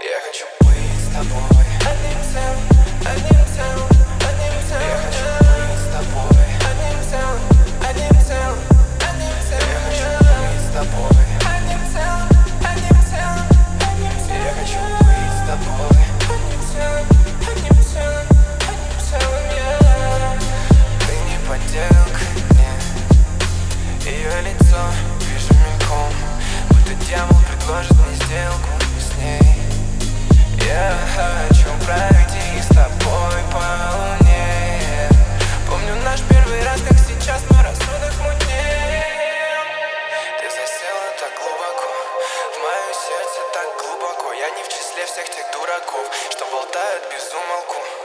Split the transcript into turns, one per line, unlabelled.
Я хочу быть с тобой одним целым, одним целым, одним целым. Я хочу быть с тобой одним целым, одним целым, одним целым. Я хочу быть с тобой одним целым, одним целым, одним целым. Я хочу быть с тобой одним целым, одним целым, одним целым. Ты не подделка, нет. Ее лицо вижу мельком, будто дьявол предложит мне сделку с ней. Я хочу пройти с тобой по луне. Помню наш первый раз, как сейчас, но рассудок мутнее. Ты засела так глубоко, в мое сердце так глубоко. Я не в числе всех тех дураков, что болтают без умолку.